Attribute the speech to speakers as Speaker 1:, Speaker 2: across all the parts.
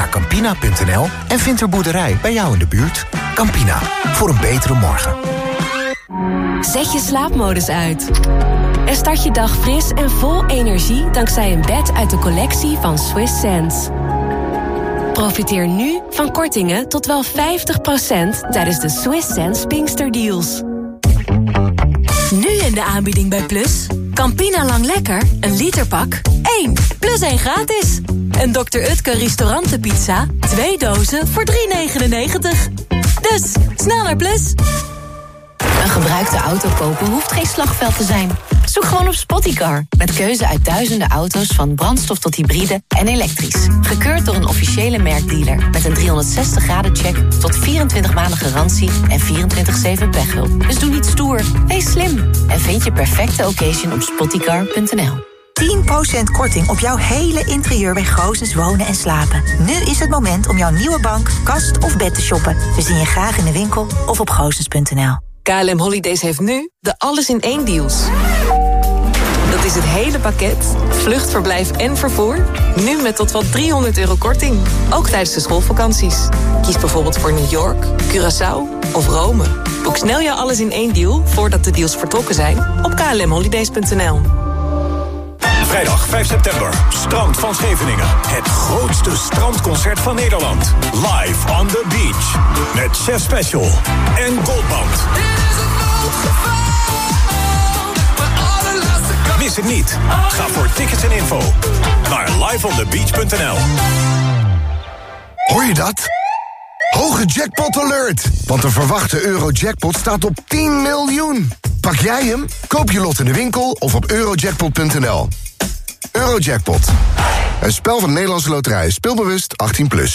Speaker 1: naar Campina.nl en vind een boerderij bij jou in de buurt. Campina, voor een betere morgen.
Speaker 2: Zet je slaapmodus uit. En start je dag fris en vol energie dankzij een bed uit de collectie van Swiss Sense. Profiteer nu van kortingen tot wel 50% tijdens de Swiss Sense Pinksterdeals. Nu in de aanbieding bij Plus. Campina Lang Lekker, een literpak, 1 plus 1 gratis. En Dr. Utke restaurantenpizza, 2 dozen voor €3,99. Dus, snel naar Plus. Een gebruikte auto kopen hoeft geen slagveld te zijn. Zoek gewoon op Spottycar. Met keuze uit duizenden auto's van brandstof tot hybride en elektrisch. Gekeurd door een officiële merkdealer. Met een 360-graden-check tot 24 maanden garantie en 24/7 pechhulp. Dus doe niet stoer, wees slim. En vind je perfecte occasion op spottycar.nl.
Speaker 3: 10% korting op jouw hele interieur bij Goossens Wonen en Slapen. Nu is het moment om jouw nieuwe bank, kast of bed te shoppen. We zien je graag in de winkel of op goossens.nl.
Speaker 2: KLM Holidays heeft nu de alles-in-één deals. Dat is het hele pakket, vluchtverblijf en vervoer. Nu met tot wel €300 korting. Ook tijdens de schoolvakanties. Kies bijvoorbeeld voor New York, Curaçao of Rome. Boek snel jouw alles-in-één deal voordat de deals vertrokken zijn op klmholidays.nl.
Speaker 4: Vrijdag 5 september, Strand van Scheveningen. Het grootste strandconcert van Nederland. Live on the beach. Met Chef Special en Goldband. Mis het niet. Ga voor tickets en info naar liveonthebeach.nl.
Speaker 5: Hoor je dat? Hoge jackpot alert! Want de verwachte Eurojackpot staat op 10 miljoen. Pak jij hem? Koop je lot in de winkel of op eurojackpot.nl. Eurojackpot. Een spel van de Nederlandse Loterij. Speelbewust 18+.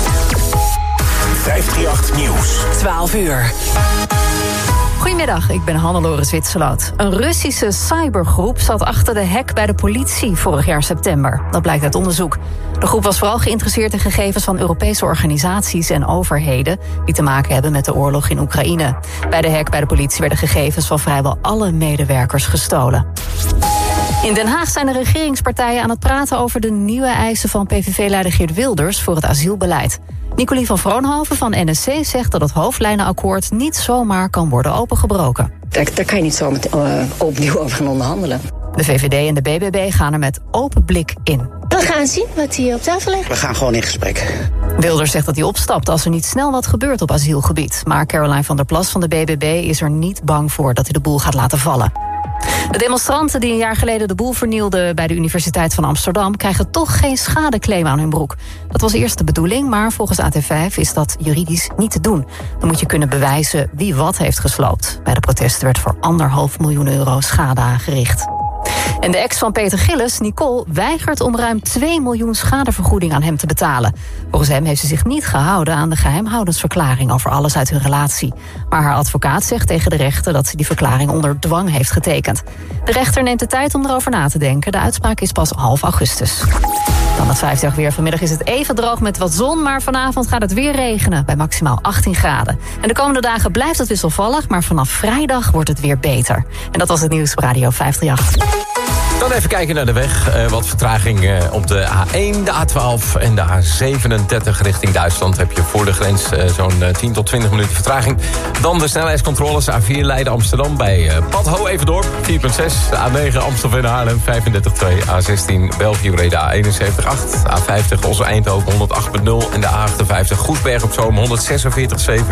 Speaker 4: 538 Nieuws.
Speaker 6: 12 uur. Goedemiddag, ik ben Hannelore Zwitserloot. Een Russische cybergroep zat achter de hack bij de politie vorig jaar september. Dat blijkt uit onderzoek. De groep was vooral geïnteresseerd in gegevens van Europese organisaties en overheden die te maken hebben met de oorlog in Oekraïne. Bij de hack bij de politie werden gegevens van vrijwel alle medewerkers gestolen. In Den Haag zijn de regeringspartijen aan het praten over de nieuwe eisen van PVV-leider Geert Wilders voor het asielbeleid. Nicolie van Vroonhoven van NSC zegt dat het hoofdlijnenakkoord niet zomaar kan worden opengebroken.
Speaker 7: Daar kan je niet zo opnieuw over gaan onderhandelen.
Speaker 6: De VVD en de BBB gaan er met open blik in.
Speaker 7: We gaan zien wat hier op tafel ligt.
Speaker 8: We gaan gewoon in gesprek.
Speaker 6: Wilders zegt dat hij opstapt als er niet snel wat gebeurt op asielgebied. Maar Caroline van der Plas van de BBB is er niet bang voor dat hij de boel gaat laten vallen. De demonstranten die een jaar geleden de boel vernielden bij de Universiteit van Amsterdam krijgen toch geen schadeclaim aan hun broek. Dat was eerst de bedoeling, maar volgens AT5 is dat juridisch niet te doen. Dan moet je kunnen bewijzen wie wat heeft gesloopt. Bij de protesten werd voor €1,5 miljoen schade aangericht. En de ex van Peter Gillis, Nicole, weigert om ruim 2 miljoen schadevergoeding aan hem te betalen. Volgens hem heeft ze zich niet gehouden aan de geheimhoudensverklaring over alles uit hun relatie. Maar haar advocaat zegt tegen de rechter dat ze die verklaring onder dwang heeft getekend. De rechter neemt de tijd om erover na te denken. De uitspraak is pas half augustus. Dan het 5 weer. Vanmiddag is het even droog met wat zon, maar vanavond gaat het weer regenen bij maximaal 18 graden. En de komende dagen blijft het wisselvallig, maar vanaf vrijdag wordt het weer beter. En dat was het nieuws op Radio 538.
Speaker 9: Dan even kijken naar de weg. Wat vertraging op de A1, de A12 en de A37 richting Duitsland. Heb je voor de grens zo'n 10 tot 20 minuten vertraging. Dan de snelheidscontroles A4 Leiden-Amsterdam bij Padho Everdorp 4,6. A9 Amstelveen-Haarlem 35,2. A16 België-Breda 71,8. A50 Osse-Eindhoven 108,0. En de A58 Goesberg op Zoom 146,7.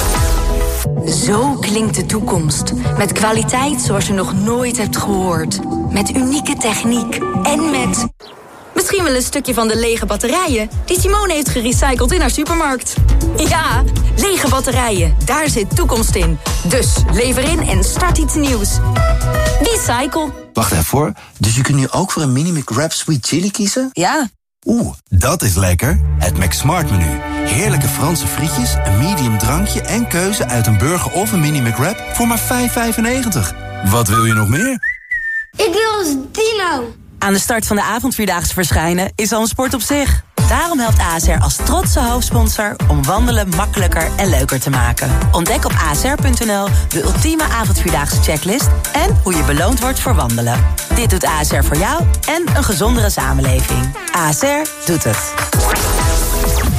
Speaker 10: Zo klinkt de toekomst. Met kwaliteit zoals je nog nooit hebt gehoord. Met unieke techniek en met... misschien wel een stukje van de lege batterijen die Simone heeft gerecycled in haar supermarkt. Ja, lege batterijen, daar zit toekomst in. Dus lever in en start iets nieuws. Recycle.
Speaker 11: Wacht even hoor, dus je kunt nu ook voor een Mini McWrap Sweet Chili kiezen?
Speaker 10: Ja.
Speaker 11: Oeh, dat is lekker. Het McSmart menu. Heerlijke Franse frietjes, een medium drankje en keuze uit een burger of een Mini McWrap voor maar €5,95. Wat wil je nog meer?
Speaker 12: Ik wil als dino.
Speaker 13: Aan de start van de avondvierdaagse verschijnen is al een sport op zich. Daarom helpt ASR als trotse hoofdsponsor om wandelen makkelijker en leuker te maken. Ontdek op asr.nl de ultieme avondvierdaagse checklist en hoe je beloond wordt voor wandelen. Dit doet ASR voor jou en een gezondere samenleving. ASR doet het.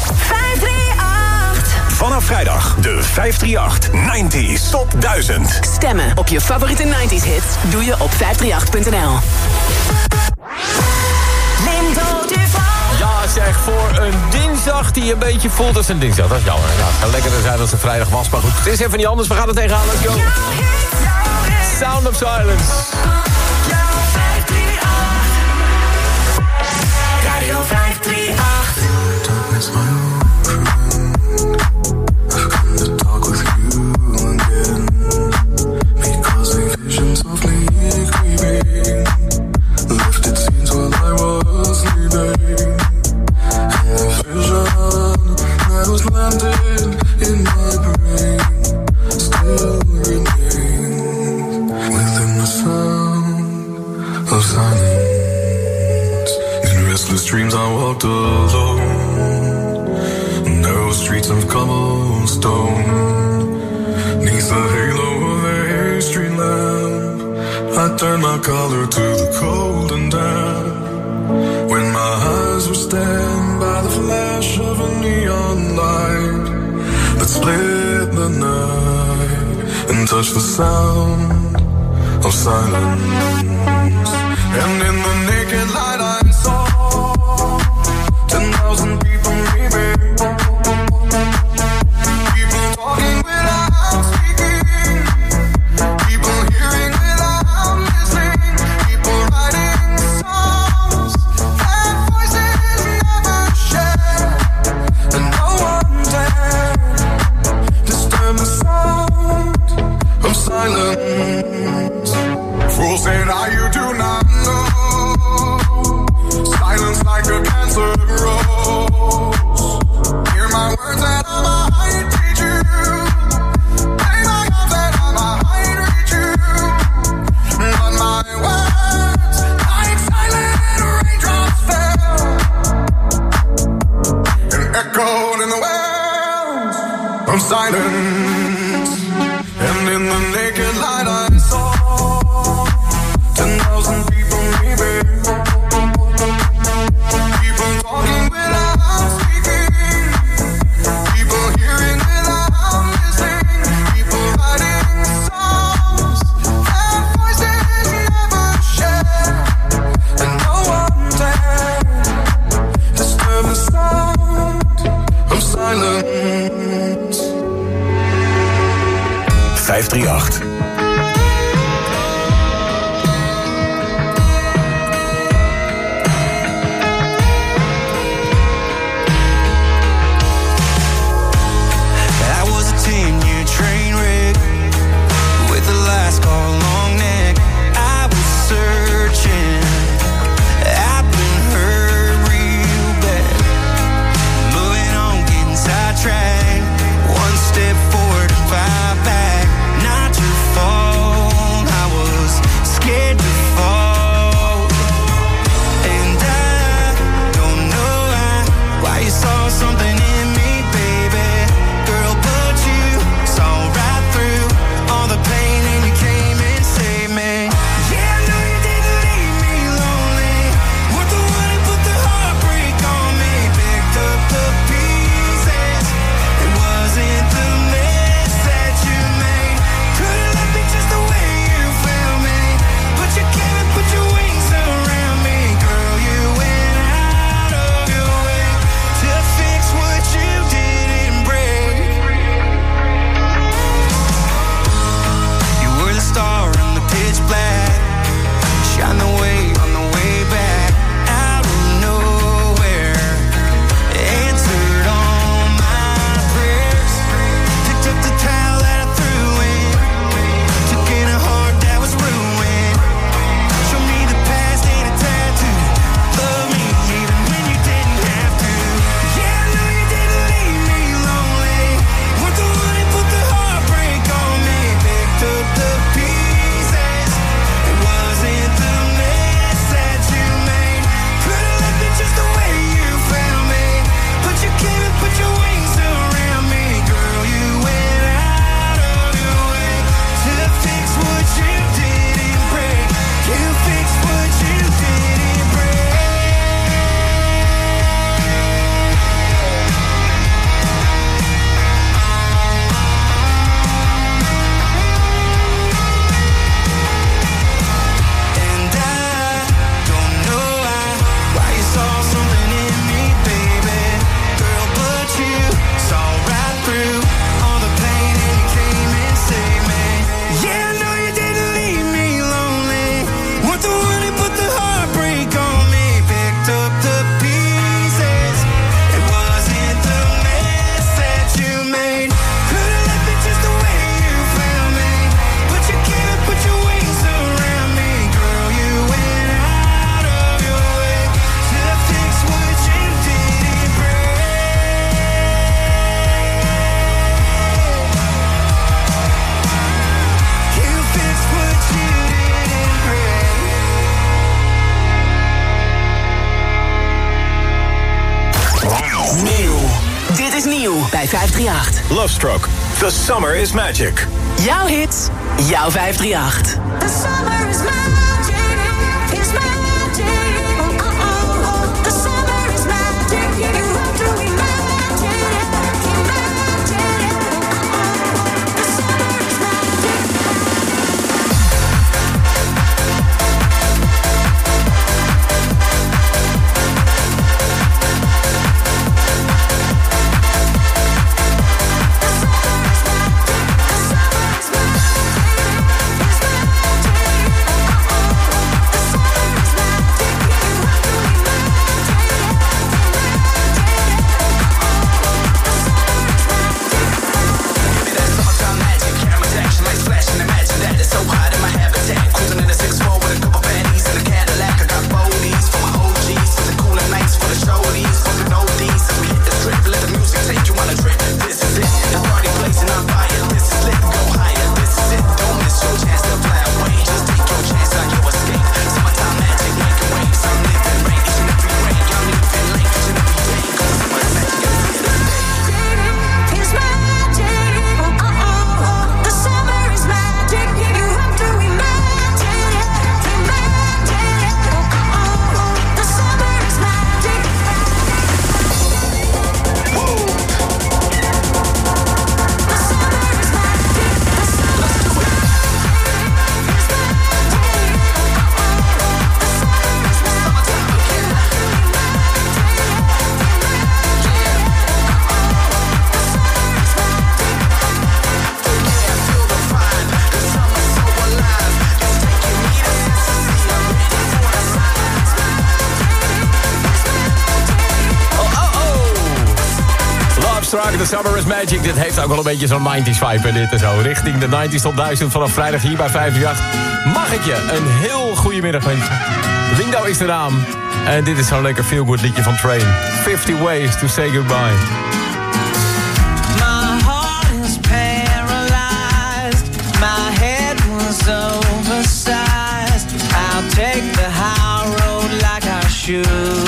Speaker 4: vrijdag de 538-90s Top 1000.
Speaker 8: Stemmen op je favoriete 90s hits doe je op 538.nl.
Speaker 9: Ja, zeg, voor een dinsdag die een beetje voelt als een dinsdag. Dat is jammer. Ja, het zou lekkerder zijn als het vrijdag was. Maar goed, het is even niet anders. We gaan er tegenaan. Let's go. Sound of Silence.
Speaker 14: Radio 538. I've come to talk with you again. Because the visions of me creeping lifted scenes while I was sleeping. And the vision that was landed in my brain still remains within the sound of silence. In restless dreams I walked alone, narrow streets of cobblestone. Neath the halo of a street lamp, I turned my collar to the cold and damp. When my eyes were stabbed by the flash of a neon light that split the night and touched the sound of silence. And in the naked light I saw 10,000 people maybe. People talking without speaking. People hearing without listening. People writing songs that voices never share. And no one dared disturb the sound of silence. Fools say now you do not know. Silence like a cancer grows. Hear my words and I might teach you. Play my arms and I might reach you. But my words, like silent raindrops fell and echoed in the wells of silence. And in the naked light I saw 10,000 people maybe. People talking without speaking. People hearing without listening. People writing songs that voices never share. And no one dared disturb the sound of silence.
Speaker 4: 538.
Speaker 14: One step forward and 5 back. Not your
Speaker 8: is nieuw bij 538.
Speaker 4: Love Struck. The Summer is Magic.
Speaker 8: Jouw hits, jouw 538.
Speaker 15: The summer is magic, is magic. Oh, oh, oh. The summer is magic. You have to imagine it, imagine it. Oh, oh. The summer is magic.
Speaker 9: The Summer is Magic. Dit heeft ook wel een beetje zo'n 90s vibe. Dit en zo. Richting de 90s tot 1000 vanaf vrijdag hier bij 538. Mag ik je een heel goede middag wensen. Window is de naam. En dit is zo'n lekker feel-good liedje van Train. 50 Ways to Say Goodbye.
Speaker 16: My heart is paralyzed. My head was oversized. I'll take the high road like I should.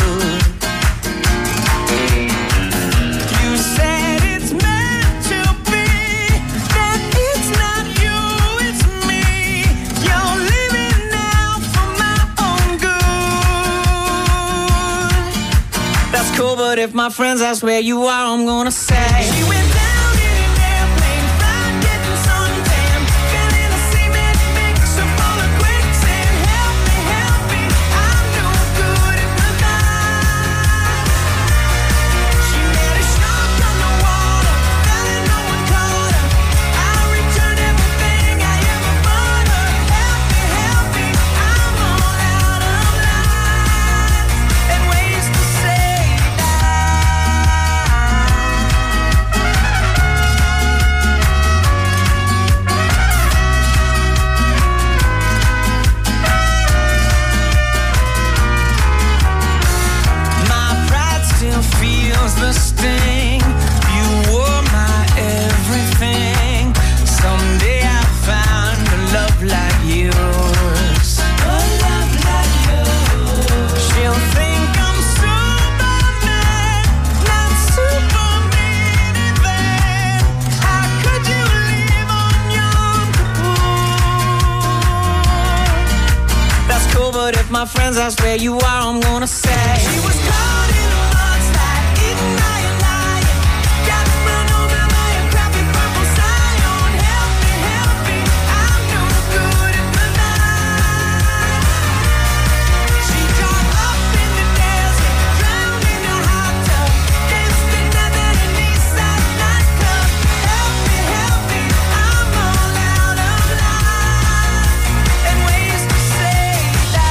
Speaker 16: But if my friends ask where you are, I'm gonna say she went down in an airplane, fried, getting suntan, feeling a cement mixer full of quicksand. Help me, I'm no good at the night. She met a shark underwater, fell in no one caught her. I returned everything I ever bought her. Help me, I'm all out of lines and ways to say. The sting, you were my everything. Someday I'll find a love like yours. A love like yours. She'll think I'm Superman, not Superman even. How could you leave on Yom Kippur? That's cool, but if my friends ask where you are, I'm gonna say she was caught in a mudslide, eating lying. Got run over by a crappy purple Scion. Help me, I'm no good at the night. She got up in the desert, drowned in a hot tub, danced the desert in Eastside nightclub. Help me, I'm all out of lines and ways to say that.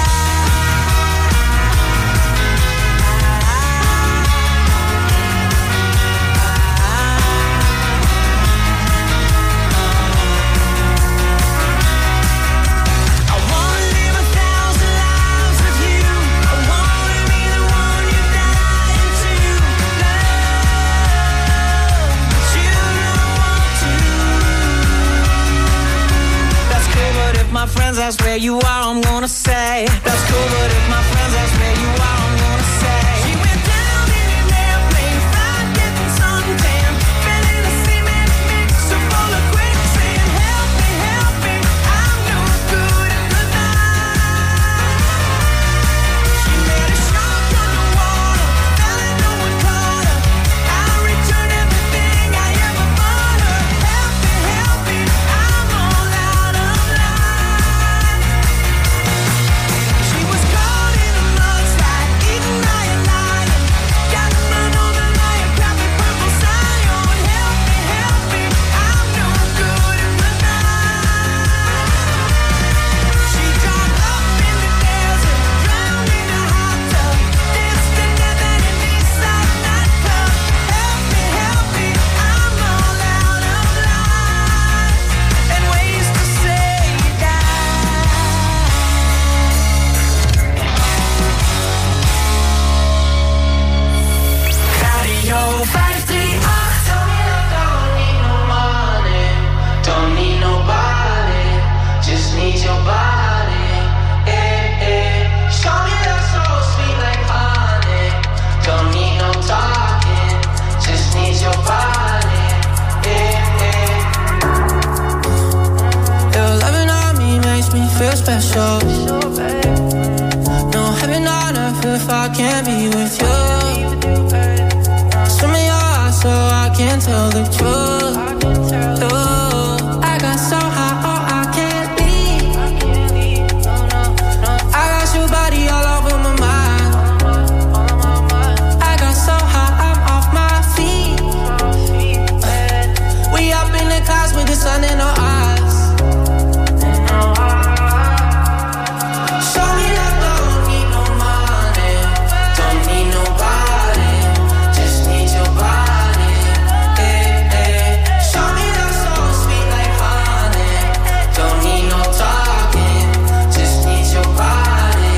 Speaker 16: My friends ask where you are, I'm gonna say that's cool, but if my friends ask where you are, I'm gonna say she went down in an airplane, fried, getting suntan. special. No heaven on earth if I can't be with you. Swim in your eyes so I can't tell the truth. I got so high, oh, I can't leave. I got your body all over my mind. I got so high, I'm off my feet. We up in the clouds with the sun in our eyes. Show me that don't need no money, don't need nobody, just need your body. Show me that so sweet like honey, don't need no talking, just need your body.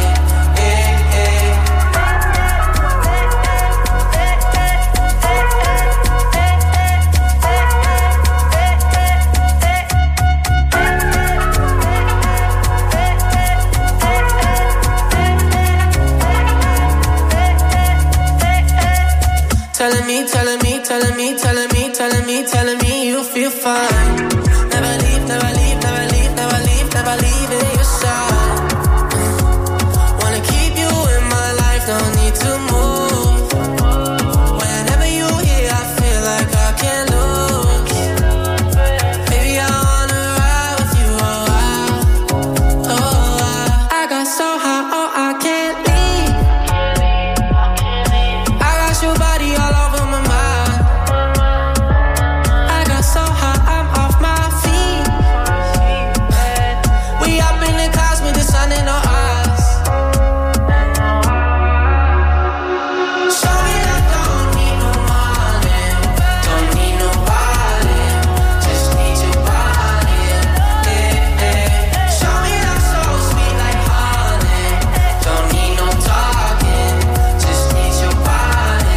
Speaker 16: Telling me, telling me, telling me, telling me, telling me, telling me you feel fine. Never leave, never leave, never leave, never leave, never leave in your side. Wanna keep you in my life, don't need to move. Whenever you here, I feel like I can't lose. Baby, I wanna ride with you a while. Oh, I got so high, oh, I can't leave. I got your body all over my mind. I got so high, I'm off my feet. We up in the clouds with the sun in our eyes. Show me that don't need no money, don't need nobody, just need your body. Show me that so sweet like honey, don't need no talking, just need your body.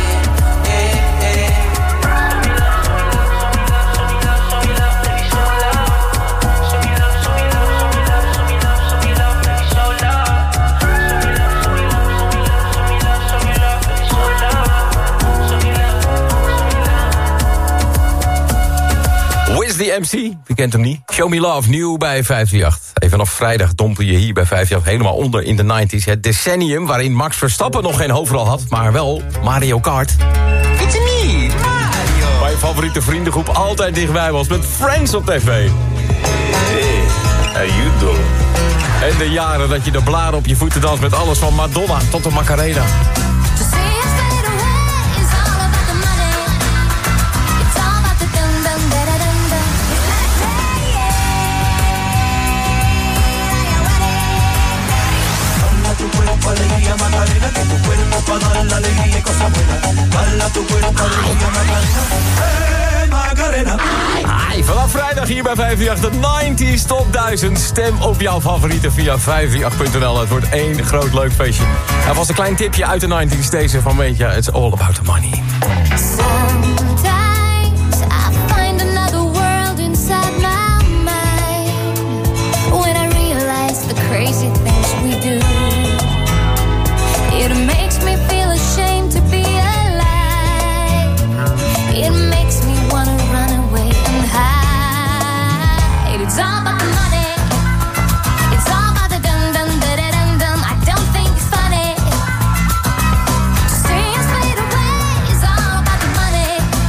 Speaker 9: Wiz the MC, wie kent hem niet? Show Me Love, nieuw bij 538. En vanaf vrijdag dompel je hier bij 538 helemaal onder in de 90s. Het decennium waarin Max Verstappen nog geen hoofdrol had, maar wel Mario Kart. It's me, Mario. Waar je favoriete vriendengroep altijd dichtbij was met Friends op tv.
Speaker 17: Hey, how you doing?
Speaker 9: En de jaren dat je de blaren op je voeten danst met alles van Madonna tot de Macarena.
Speaker 15: Alegría Macarena, que tu cuerpo pa' dar la alegría y cosas buenas. Bala tu cuerpo, alegría Macarena. Hey Macarena.
Speaker 9: Hi, vanaf vrijdag hier bij 538, de 90s Top 1000. Stem op jouw favorieten via 538.nl. Het wordt één groot leuk feestje. Er was een klein tipje uit de 90s. Deze van weet je, it's all about the money.
Speaker 15: Sometimes I find another world inside my mind. When I realize the crazy things we do. It makes me feel ashamed to be alive. It makes me wanna run away and hide. It's all about the money. It's all about the dum dum da da dum dum. I don't think it's funny. Stay and fade away. It's all about the money.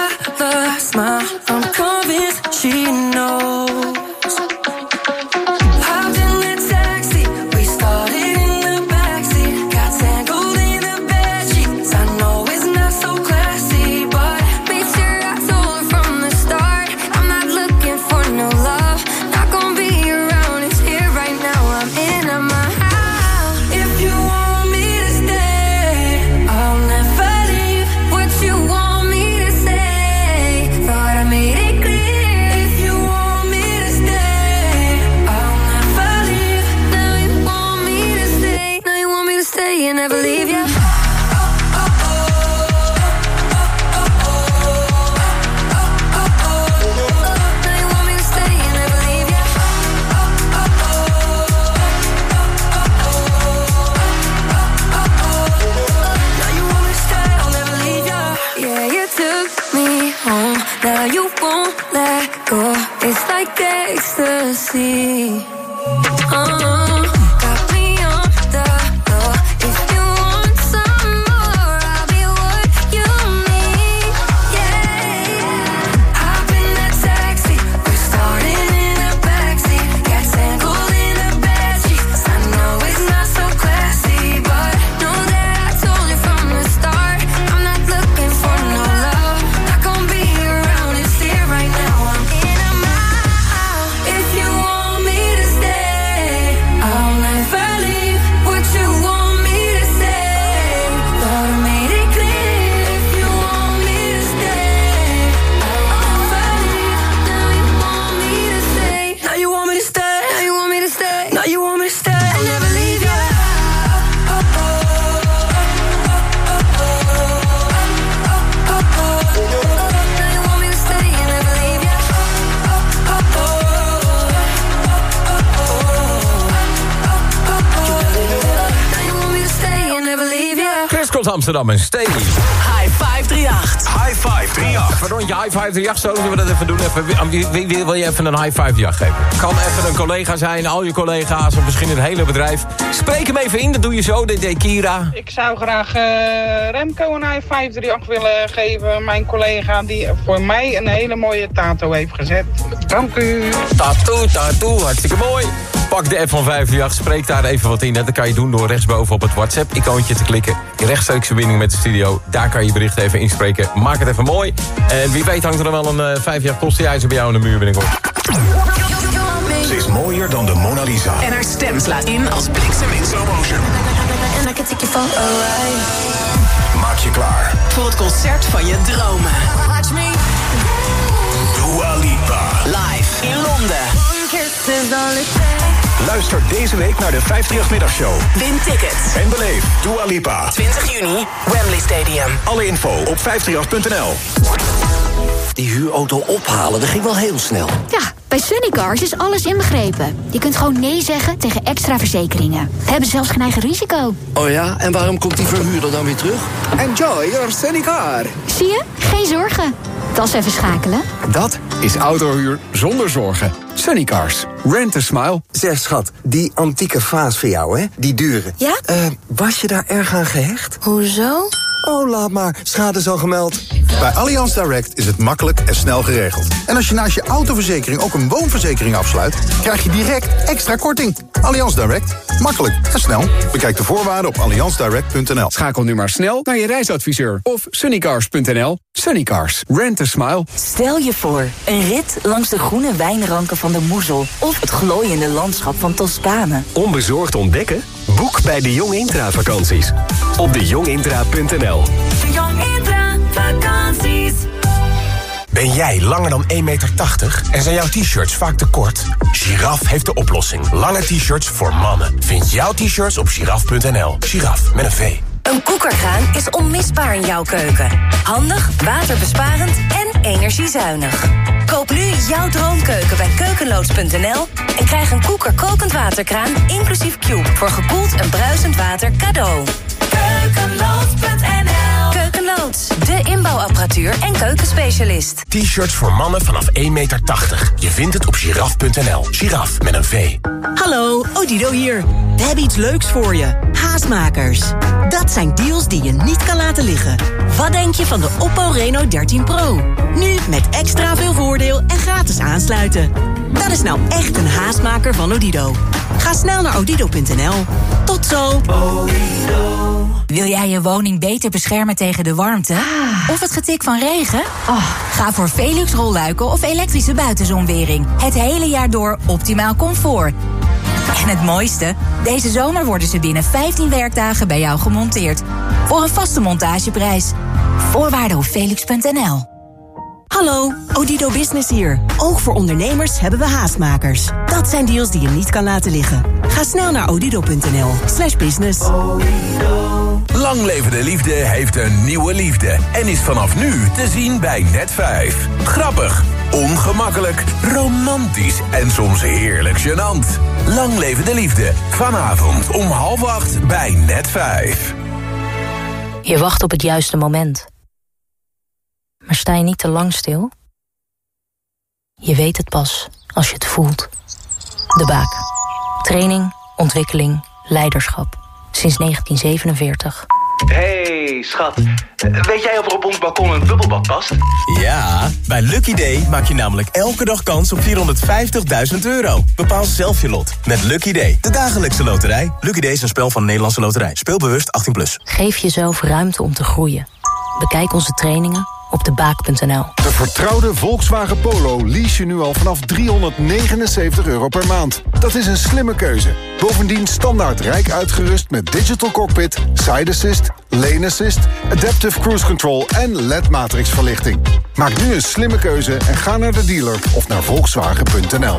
Speaker 15: have a smile. I'm convinced she knows. Hopped in the taxi, we started in the backseat. Got tangled in the bedsheets. I know it's not so classy, but made sure I told her from the start. I'm not looking for no love. Not gonna be around, it's here right now. I'm in my house. If you want me to stay, I'll never leave. What you want me to say, thought I made it clear. If you want me to stay, I'll never leave. Now you want me to stay. Now you want me to stay and never leave you. Now you won't let go. It's like ecstasy. Got me on the low. If you want some more, I'll be what you need. Yeah. Hop in that taxi. We're starting in the backseat. Got tangled in the bedsheets. I know it's not so classy, but know that I told you from the start. I'm not looking for no love. Not gonna be around. It's here right now. I'm in my house. If you want me to stay, I'll never leave. What you want me to say, thought I made it clear. If you want me to stay, I'll never leave. Now you want me to stay. Now you want me to stay. Now you want me to stay. Now you want me to stay. I'll never leave you. Now you want me to stay and never leave you. Now you want me to stay and never leave you.
Speaker 9: Chris komt Amsterdam en Stay.
Speaker 8: High 538.
Speaker 4: High 538.
Speaker 9: Even een rondje High 538, zo zullen we dat even doen. Even, wie wil je even een High 538 geven? Kan even een collega zijn, al je collega's of misschien het hele bedrijf. Spreek hem even in, dat doe je zo, dit deed Kira.
Speaker 18: Ik zou graag Remco een high 538 willen geven. Mijn collega die voor mij een hele mooie tattoo heeft gezet. Dank u.
Speaker 9: Tattoo, hartstikke mooi. Pak de app van 538, spreek daar even wat in. Dat kan je doen door rechtsboven op het WhatsApp-icoontje te klikken. Je rechtstreeks verbinding met de studio. Daar kan je bericht even inspreken. Maak het even mooi. En wie weet hangt er dan wel een 5 jaar kostenijzer bij jou aan de muur binnenkort.
Speaker 4: Ze is mooier dan de Mona Lisa.
Speaker 8: En haar stem slaat in als bliksem in slow motion.
Speaker 4: Maak je klaar.
Speaker 8: Voor het concert van je dromen.
Speaker 4: Dua Lipa.
Speaker 8: Live in Londen.
Speaker 4: Luister deze week naar de 538-middagshow.
Speaker 8: Win tickets.
Speaker 4: En beleef Dua Lipa.
Speaker 8: 20 juni, Wembley Stadium.
Speaker 4: Alle info op 538.nl.
Speaker 19: Die huurauto ophalen, dat ging wel heel snel.
Speaker 20: Ja, bij Sunnycars is alles inbegrepen. Je kunt gewoon nee zeggen tegen extra verzekeringen. We hebben zelfs geen eigen risico.
Speaker 19: Oh ja, en waarom komt die verhuurder dan weer terug?
Speaker 21: Enjoy your Sunnycar.
Speaker 20: Zie je? Geen zorgen. Tas even schakelen.
Speaker 21: Dat is autohuur zonder zorgen. Sunnycars. Rent a smile.
Speaker 22: Zeg schat, die antieke vaas van jou, hè? Die dure.
Speaker 20: Ja?
Speaker 22: Was je daar erg aan gehecht?
Speaker 20: Hoezo?
Speaker 22: Oh, laat maar. Schade is al gemeld.
Speaker 23: Bij Allianz Direct is het makkelijk en snel geregeld. En als je naast je autoverzekering ook een woonverzekering afsluit, krijg je direct extra korting. Allianz Direct. Makkelijk en snel. Bekijk de voorwaarden op allianzdirect.nl.
Speaker 21: Schakel nu maar snel naar je reisadviseur of sunnycars.nl. Sunnycars. Rent a smile.
Speaker 13: Stel je voor, een rit langs de groene wijnranken van de Moezel of het glooiende landschap van Toscane.
Speaker 24: Onbezorgd ontdekken? Boek bij de Jong Intra vakanties. Op dejongintra.nl.
Speaker 15: De Jong Intra vakanties.
Speaker 4: Ben jij langer dan 1,80 meter en zijn jouw t-shirts vaak te kort? Giraf heeft de oplossing. Lange t-shirts voor mannen. Vind jouw t-shirts op giraf.nl. Giraf met een V.
Speaker 2: Een koekerkraan is onmisbaar in jouw keuken. Handig, waterbesparend en energiezuinig. Koop nu jouw droomkeuken bij keukenloods.nl en krijg een Koeker kokend waterkraan inclusief Cube voor gekoeld en bruisend water cadeau.
Speaker 15: Keukenloods.nl.
Speaker 1: Loods, de inbouwapparatuur en keukenspecialist.
Speaker 3: T-shirts voor mannen vanaf 1,80 meter. Je vindt het op giraf.nl. Giraf met een V.
Speaker 5: Hallo, Odido hier. We hebben iets leuks voor je. Haastmakers. Dat zijn deals die je niet kan laten liggen. Wat denk je van de Oppo Reno 13 Pro? Nu met extra veel voordeel en gratis aansluiten. Dat is nou echt een haastmaker van Odido. Ga snel naar odido.nl. Tot zo.
Speaker 7: Wil jij je woning beter beschermen tegen de warmte? Of het getik van regen? Ga voor Velux rolluiken of elektrische buitenzonwering. Het hele jaar door optimaal comfort. En het mooiste? Deze zomer worden ze binnen 15 werkdagen bij jou gemonteerd. Voor een vaste montageprijs. Voorwaarden op velux.nl.
Speaker 5: Hallo, Odido Business hier. Ook voor ondernemers hebben we haastmakers. Dat zijn deals die je niet kan laten liggen. Ga snel naar odido.nl/business.
Speaker 3: Lang leven de liefde heeft een nieuwe liefde. En is vanaf nu te zien bij Net5. Grappig, ongemakkelijk, romantisch en soms heerlijk gênant. Lang leven de liefde. Vanavond om 7:30 bij Net5.
Speaker 25: Je wacht op het juiste moment. Maar sta je niet te lang stil? Je weet het pas als je het voelt. De Baak. Training, ontwikkeling, leiderschap. Sinds 1947.
Speaker 26: Hey, schat. Weet jij of er op ons balkon een bubbelbad past?
Speaker 27: Ja, bij Lucky Day maak je namelijk elke dag kans op 450.000 euro. Bepaal zelf je lot met Lucky Day, de dagelijkse loterij. Lucky Day is een spel van Nederlandse Loterij. Speel bewust 18+.
Speaker 25: Geef jezelf ruimte om te groeien. Bekijk onze trainingen op debaak.nl.
Speaker 28: De vertrouwde Volkswagen Polo lease je nu al vanaf €379 per maand. Dat is een slimme keuze. Bovendien standaard rijk uitgerust met digital cockpit, side assist, lane assist, adaptive cruise control en LED-matrix verlichting. Maak nu een slimme keuze en ga naar de dealer of naar volkswagen.nl.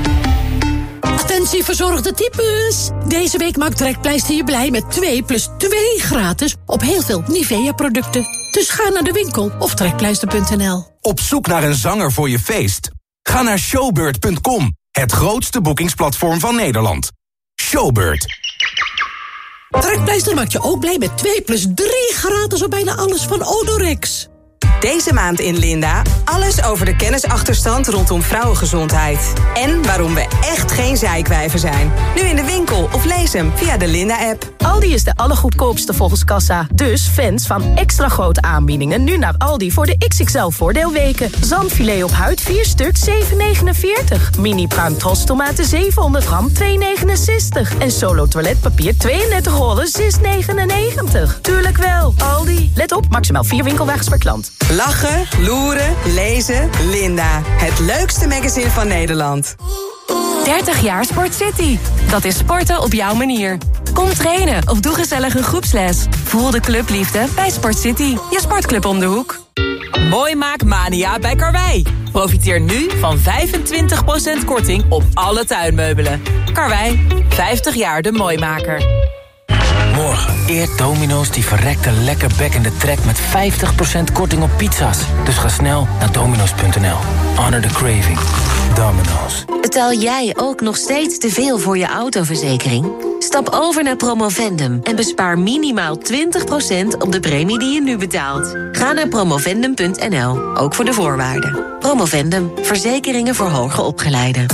Speaker 29: Attentie verzorgde types. Deze week maakt Trekpleister je blij met 2+2 gratis op heel veel Nivea-producten. Dus ga naar de winkel of trekpleister.nl.
Speaker 3: Op zoek naar een zanger voor je feest? Ga naar showbird.com, het grootste boekingsplatform van Nederland. Showbird.
Speaker 29: Trekpleister maakt je ook blij met 2+3 gratis op bijna alles van Odorex.
Speaker 30: Deze maand in Linda alles over de kennisachterstand rondom vrouwengezondheid. En waarom we echt geen zeikwijven zijn. Nu in de winkel of lees hem via de Linda-app.
Speaker 31: Aldi is de allergoedkoopste volgens kassa. Dus fans van extra grote aanbiedingen nu naar Aldi voor de XXL voordeelweken. Zandfilet op huid 4 stuk 7,49. Mini pruim tomaten 700 gram 2,69. En Solo toiletpapier 32 rollen 6,99. Tuurlijk wel, Aldi. Let op, maximaal 4 winkelwagens per klant.
Speaker 30: Lachen, loeren, lezen, Linda. Het leukste magazine van Nederland.
Speaker 2: 30 jaar Sport City. Dat is sporten op jouw manier. Kom trainen of doe gezellig een groepsles. Voel de clubliefde bij Sport City. Je sportclub om de hoek.
Speaker 13: Mooimaakmania bij Karwei. Profiteer nu van 25% korting op alle tuinmeubelen. Karwei, 50 jaar de mooimaker.
Speaker 32: Morgen eert Domino's die verrekte lekkerbekkende trek met 50% korting op pizza's. Dus ga snel naar domino's.nl. Honor the craving. Domino's.
Speaker 33: Betaal jij ook nog steeds te veel voor je autoverzekering? Stap over naar Promovendum en bespaar minimaal 20% op de premie die je nu betaalt. Ga naar promovendum.nl, ook voor de voorwaarden. Promovendum, verzekeringen voor hoger opgeleiden.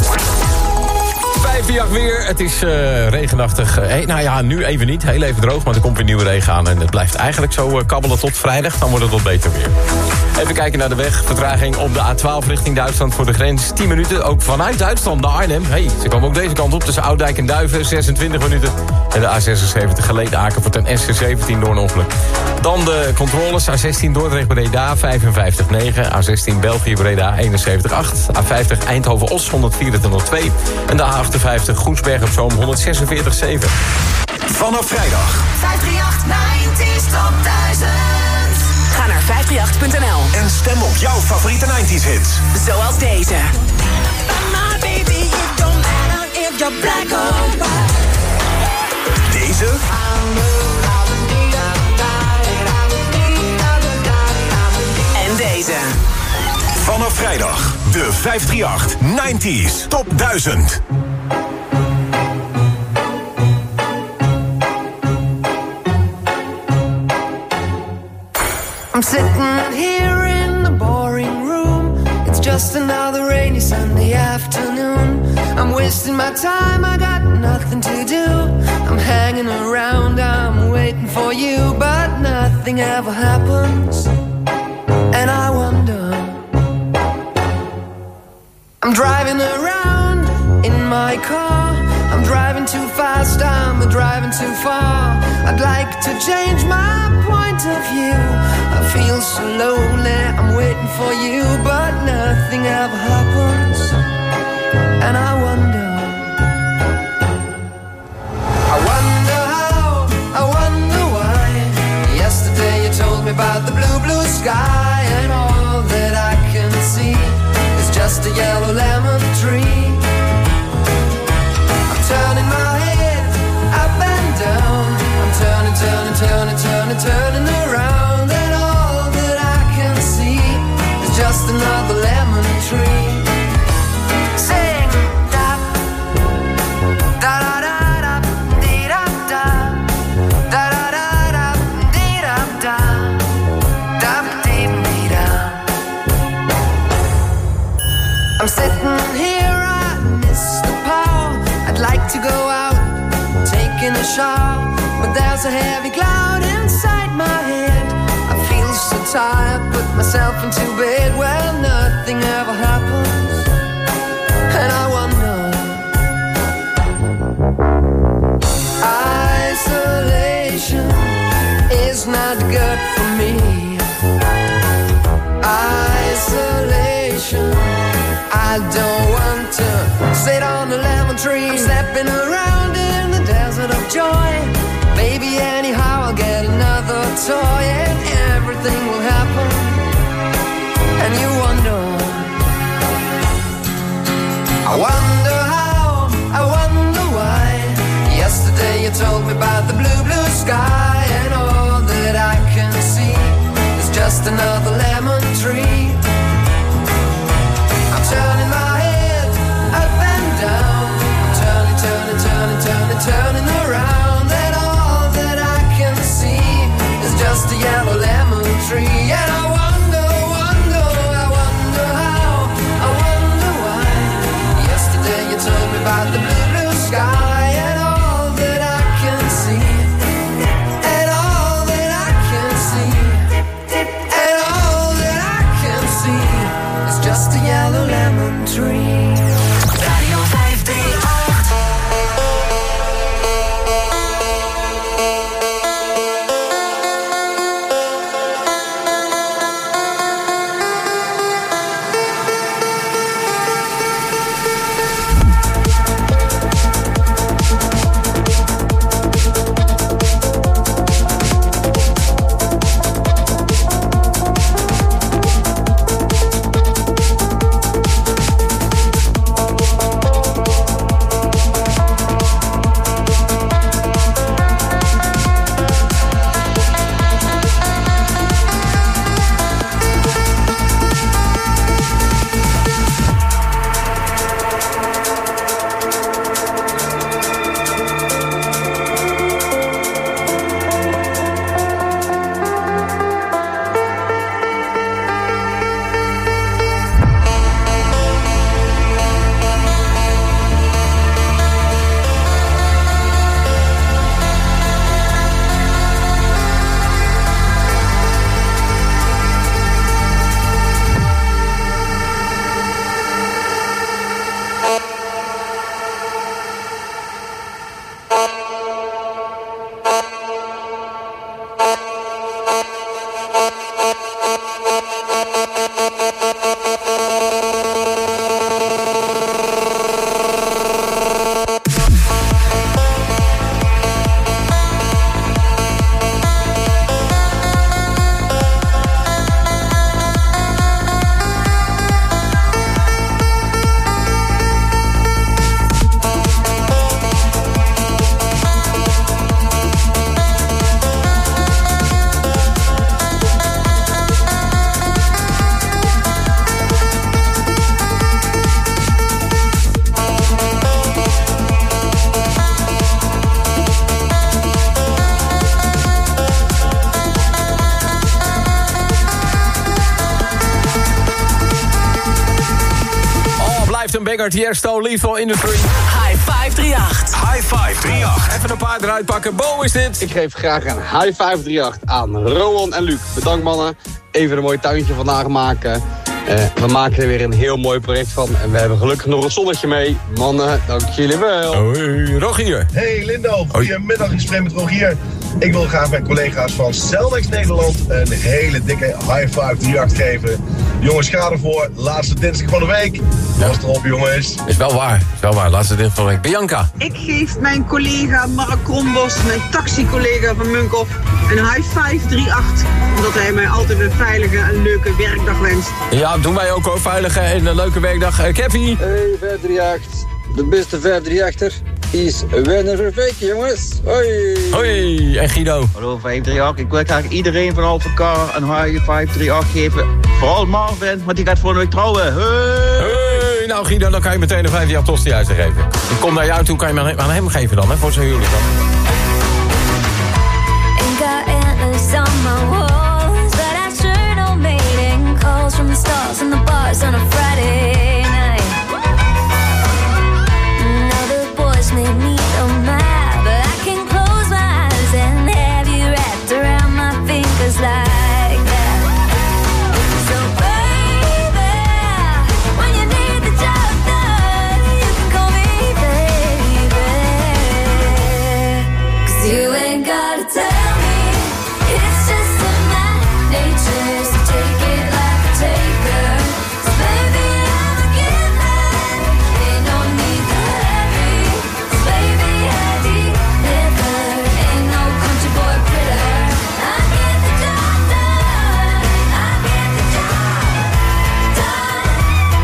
Speaker 9: 5-8 weer, het is regenachtig. Nou ja, nu even niet, heel even droog, maar er komt weer nieuwe regen aan. En het blijft eigenlijk zo kabbelen tot vrijdag, dan wordt het wat beter weer. Even kijken naar de weg, vertraging op de A12 richting Duitsland voor de grens. 10 minuten, ook vanuit Duitsland naar Arnhem. Ze komen ook deze kant op, tussen Oudijk en Duiven, 26 minuten. En de A76 Geleed-Aken voor ten SC17 door een ongeluk. Dan de controles, A16 Dordrecht-Breda, 55,9. A16 België-Breda, 71,8. A50 Eindhoven-Os, 124,2. En de A58 Goensberg op Zoom, 146,7.
Speaker 4: Vanaf vrijdag.
Speaker 8: 538 90's Top 1000.
Speaker 13: Ga naar 538.nl
Speaker 4: en stem op jouw favoriete 90's hits.
Speaker 13: Zoals deze.
Speaker 4: Deze.
Speaker 13: En deze.
Speaker 4: Vanaf vrijdag de 538 90's Top 1000.
Speaker 15: I'm sitting here in the boring room. It's just another rainy Sunday afternoon. I'm wasting my time, I got nothing to do. I'm hanging around, I'm waiting for you, but nothing ever happens. And I wonder, I'm driving around in my car. I'm driving too fast, I'm driving too far. I'd like to change my point of view. I feel so lonely, I'm waiting for you, but nothing ever happens. And I wonder how, I wonder why. Yesterday you told me about the blue, blue sky, and all that I can see is just a yellow lemon tree. Turning my head up and down. I'm turning, turning, turning, turning, turning around. And all that I can see is just another lemon tree. Sing da da da da da dee da da da da da da dee da da da dee dee da. I'm sitting here, I miss the power. I'd like to go out, taking a shower, but there's a heavy cloud inside my head. I feel so tired, put myself into bed. Well, nothing ever happens, and I wonder. Isolation is not good for me. Isolation, I don't want to sit on a lemon tree. I'm stepping around in the desert of joy. Baby, anyhow, I'll get another toy, and everything will happen. And you wonder, I wonder how, I wonder why. Yesterday you told me about the blue, blue sky, and all that I can see is just another lemon tree. I'm turning my head up and down. I'm turning, turning, turning, turning, turning around. And all that I can see is just a yellow lemon tree. And I wonder, wonder, I wonder how, I wonder why. Yesterday you told me about the blue, blue sky, and all that I can see, and all that I can see, and all that I can see is just a yellow lemon tree. Radio 538.
Speaker 9: Clifton Baker, Tiesto, Lethal Industry.
Speaker 8: High 538.
Speaker 4: High 538.
Speaker 9: Even een paar eruit pakken. Bo is dit.
Speaker 6: Ik geef graag een high 538 aan Rowan en Luc. Bedankt mannen. Even een mooi tuintje vandaag maken. We maken er weer een heel mooi project van. En we hebben gelukkig nog een zonnetje mee. Mannen, dank jullie wel.
Speaker 9: Hoi, Rogier.
Speaker 10: Hey Lindo, goedemiddag. Ik spreek met Rogier. Ik wil graag mijn collega's van Celnex Nederland een hele dikke high 538 geven. Jongens, ga ervoor. Laatste dinsdag van de week. Was erop, jongens.
Speaker 9: Is wel waar. Laatste dinsdag van de week. Bianca.
Speaker 11: Ik geef mijn collega Mark Krombos, mijn taxicollega van Munkhoff, een high 538. Omdat hij mij altijd een veilige en leuke werkdag wenst.
Speaker 9: Ja, doen wij ook hoor. Veilige en een leuke werkdag. Kevin.
Speaker 6: Hey 538. De beste 538er is Werner Verveken, jongens. Hoi.
Speaker 9: Hoi. En Guido.
Speaker 12: Hallo 538. Ik wil graag iedereen van Alphacar een high 538 geven. Vooral Marvin, want die gaat volgende week trouwen.
Speaker 9: Hey. Nou Guido, dan kan je meteen een 5 jaar tosti uitgeven. Ik kom naar jou toe, kan je maar aan hem geven dan, hè, voor zijn huwelijk dan.
Speaker 15: Ain't got antlers on my walls, but I sure don't mating calls from the stars and the bars on a Friday night. Now the boys may need a map, but I can close my eyes and have you wrapped around my fingers like that. So baby, when you need the job done, you can call me baby. 'Cause you ain't gotta tell me, it's just in my nature, so take it like a taker. 'Cause baby, I'm a giver, ain't no need to hurry. 'Cause baby, I deliver, ain't no country boy critter. I get the job done, I get the job done.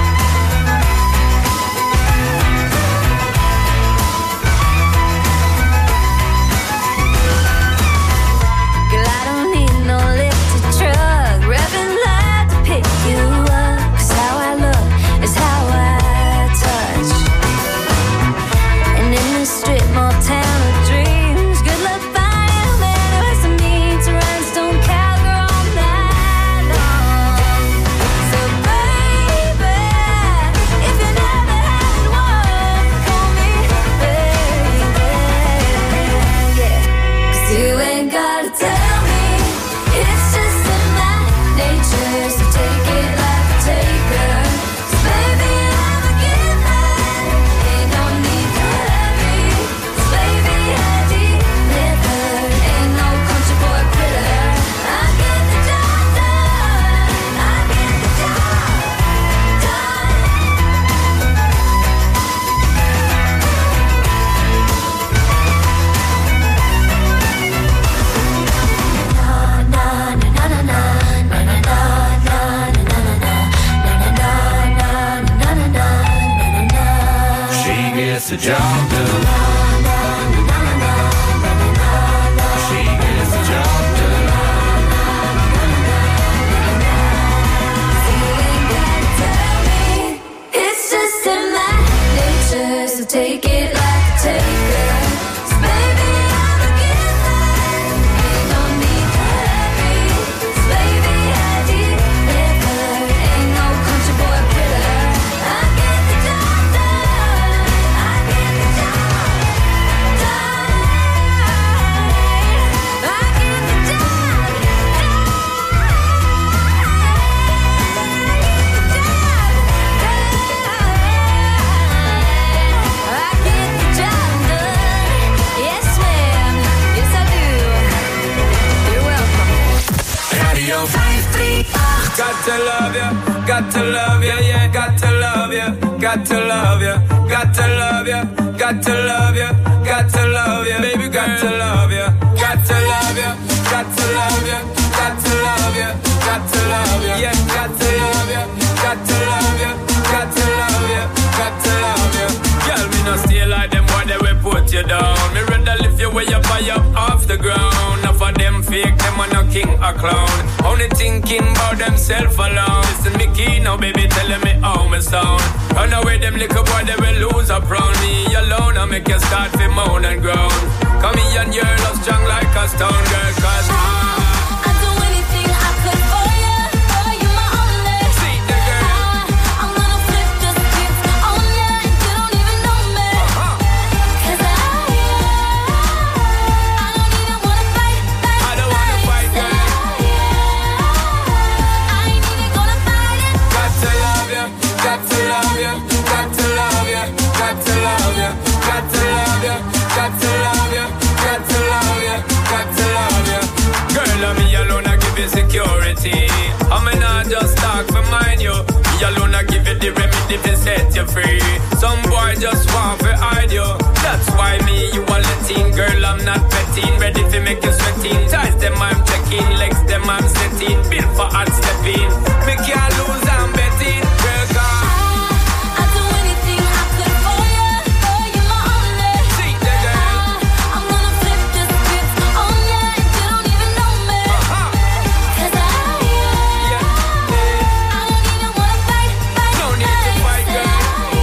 Speaker 15: Girl, I don't need no lifted truck, revving loud to pick you up. 'Cause how I look is how I touch. And in this strip mall town of dreams, good luck finding a man who has the means to run stone cowgirl all night long. So baby, if you never had one, call me baby, yeah. 'Cause you ain't gotta tell me, it's just in my nature, so take it like a taker. 'Cause baby, I'm a giver, ain't no need to hurry. 'Cause baby, I deliver, ain't no country boy critter. I get the job done, I get the job done. She gets the job done. She gets the job done. It's just in my nature, so take it like a taker. 'Cause baby, I'm a giver, ain't no need to hurry. 'Cause baby, I deliver, ain't no country boy critter. I get the job done, I get the job done. I get the job I get the job done. Yes, ma'am. Yes, I do. You're welcome. Radio 538. Got to love ya, got to love ya, yeah, got to love ya, got to love ya, got to love ya, got to love ya, got to love ya, baby, got to love ya, got to love ya, got to love ya, got to love ya, got to love ya, yeah, got to love ya, got to love ya, got to love ya, got to love ya. Girl, me not stay like them, why they will put you down. Me rather lift you way up high up off the ground. Enough of them fake, them are no king or clown. Only thinking about themself alone. Listen me key now, baby, telling me how me sound. Run away them little boy, they will lose up round me alone. I make you start to moan and groan. Come here and your love strong like a stone, girl, 'cause I'd do anything I could for you my only. See the girl. I'm gonna flip the script on
Speaker 1: not petting. Ready to make you sweating. Ties them I'm checking, legs them I'm setting. Built for hard stepping. Me can't lose, I'm betting. Girl, gone.
Speaker 15: I'd do anything I could for you. Oh, you're my only.
Speaker 1: See the girl.
Speaker 15: I'm gonna flip the script on you, and you don't even know me. 'Cause I don't even wanna fight.
Speaker 1: No need to fight, girl.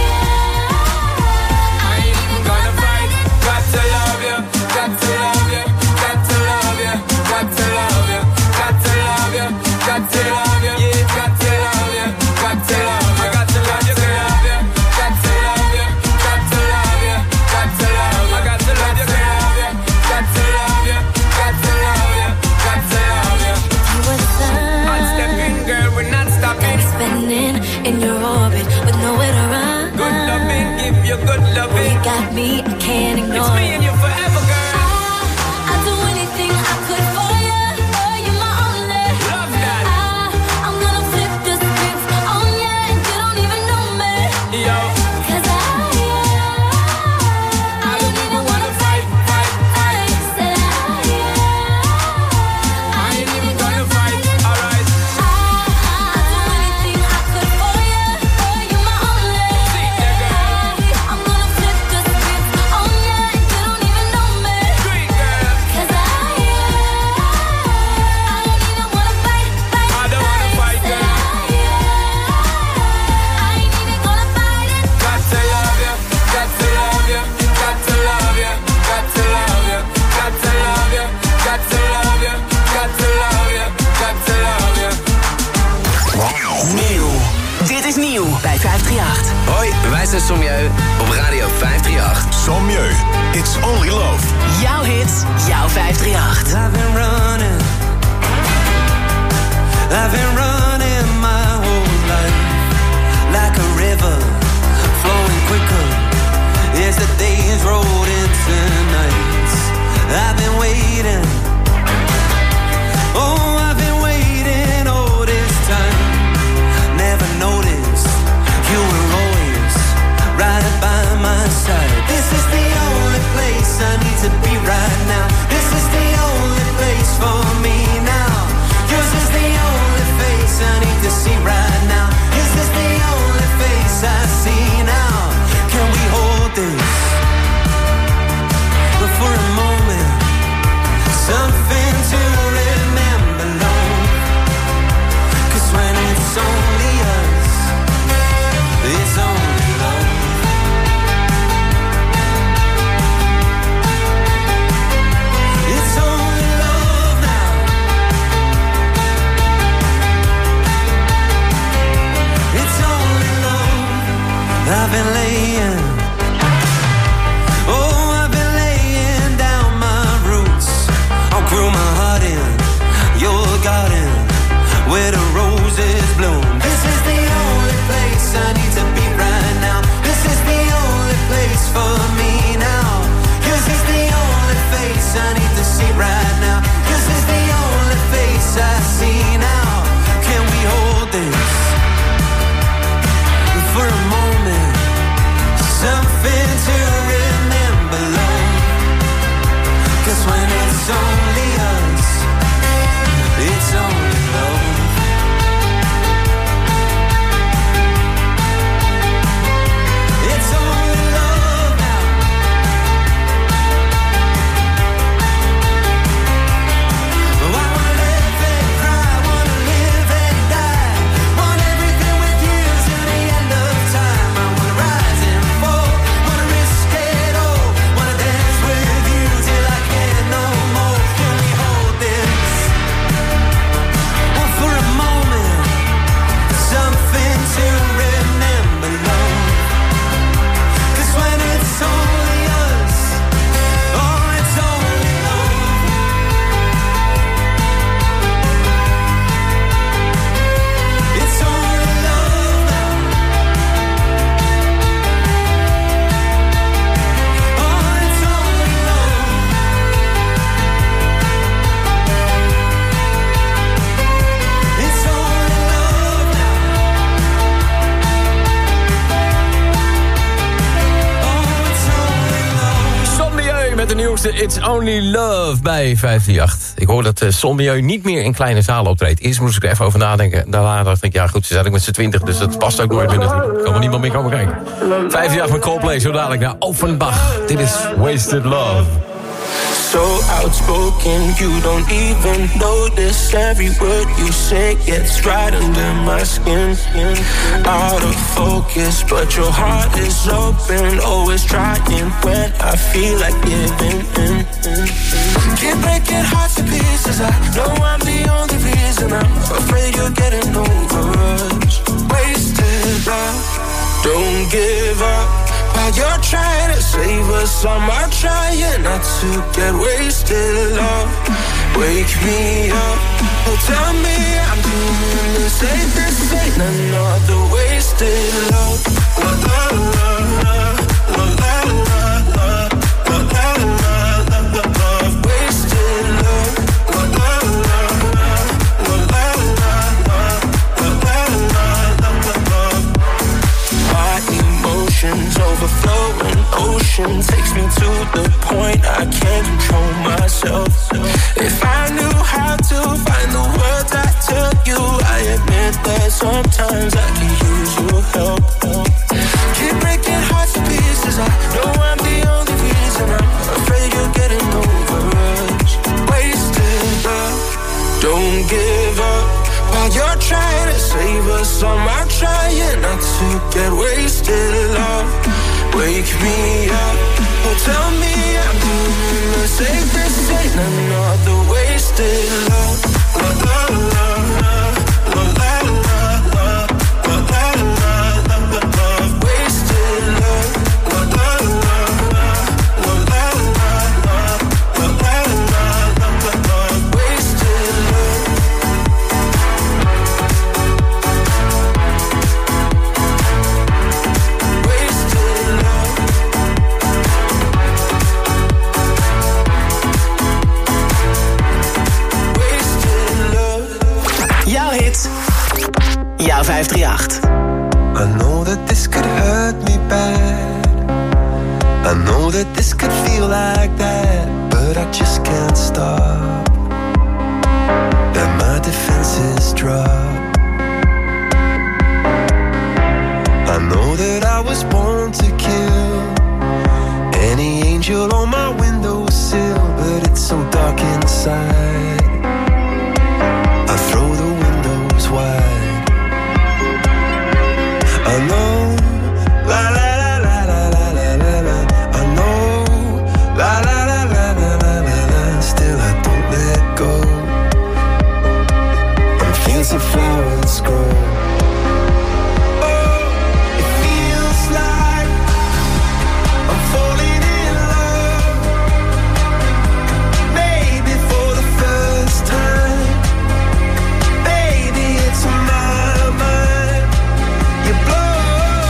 Speaker 1: I ain't even gonna fight. Got to love you, got to love you, got to love you, got to love you, got to love you, got to love you, yeah, got to love you, got to love you, got to love you, girl. Got to love you, got to love you, got to love you, got to love you, girl. Got to love you, got to love you, got to love you.
Speaker 15: You were the sun.
Speaker 1: I'm stepping, girl, we're not stopping.
Speaker 15: Spinning in your orbit with nowhere to run.
Speaker 1: Good loving, give you good loving.
Speaker 15: You got me, I can't ignore.
Speaker 1: It's me and you forever, girl.
Speaker 15: I'd do anything I could for you. Oh, you're my only.
Speaker 1: Love that.
Speaker 15: I'm gonna flip the script on you, and you don't even know me.
Speaker 1: Yo.
Speaker 15: 'Cause I don't even wanna fight. Said
Speaker 1: I ain't even gonna fight. Alright.
Speaker 15: I'd do anything I could for you. Oh, you're my only.
Speaker 1: See the girl.
Speaker 15: I'm gonna flip the script on you, and you don't even know me.
Speaker 1: Sweet girl.
Speaker 15: 'Cause I don't even wanna fight.
Speaker 1: I don't wanna fight, girl.
Speaker 15: I ain't even gonna fight it.
Speaker 1: Got to love you, got to love you, got to love you, got to love you, got to love you, got to love you, got to love you, got to love you.
Speaker 8: Nieuw. Dit is nieuw bij 538.
Speaker 5: Hoi, wij zijn Sommieu op Radio 538.
Speaker 4: Sommieu, it's only love.
Speaker 8: Jouw hits, jouw 538.
Speaker 7: I've been running my whole life like a river flowing quicker as the days rolled into nights. I've been waiting, oh, I've been waiting all this time. Never noticed you were always right by my side. This is the only place I need to be right now. This is the only place for me now. Yours is the only face I need to see right now. This is the only face I see now. Can we hold this for a moment? Something to remember long. 'Cause when it's only us, it's only love. It's only love now. It's only love. I've been laying, oh, I've been laying down my roots. I'll grow my heart in your garden where the roses bloom. This is the only place I need to be right now. This is the only place for me now. This is the only face I need to see right now. This is the only face I see now. Can we hold this for a moment?
Speaker 9: nieuwste It's Only Love bij 538. Ik hoor dat Solmieu niet meer in kleine zalen optreedt. Eerst moest ik er even over nadenken. Daarna dacht ik, ja goed, ze zijn ook met z'n 20, dus dat past ook nooit meer natuurlijk. Kan wel niemand meer komen kijken. 538 met Coldplay, zo dadelijk naar Offenbach. Dit is Wasted Love.
Speaker 14: So outspoken, you don't even notice. Every word you say gets right under my skin. Out of focus, but your heart is open. Always trying when I feel like giving in. Keep breaking hearts to pieces. I know I'm the only reason. I'm afraid you're getting over us. Wasted love, don't give up. While you're trying to save us, I'm trying not to get wasted, love. Wake me up, oh tell me I'm doing the same. This ain't another wasted love. La la la la, la la la, la la la la, love. Wasted love. La la la la, la la la, la la la la. My emotions overflowing ocean takes me to the point I can't control myself. If I knew how to find the words I tell you, I admit that sometimes I can use your help. Keep breaking hearts to pieces. I know I'm the only reason. I'm afraid you're getting over us. Wasted love, don't give up. While you're trying to save us, I'm trying not to get wasted, love. Wake me up, oh tell me I'm doing the same. This ain't another wasted love. La la la la, la la la, la la la la, love. Wasted love. La la la la, la la la, la la la, love. Wasted love.
Speaker 8: Jouw hit. Jouw 538.
Speaker 7: I know that this could hurt me bad. I know that this could feel like that, but I just can't stop. Let my defenses drop. I know that I was born to kill any angel on my windowsill, but it's so dark inside. I throw the windows wide. I know, la la la la la la la la la. I know, la la la la la la la la. Still I don't let go. And fields of flowers grow. Oh, it feels like I'm falling in love. Maybe for the first time. Baby, it's my mind. You blow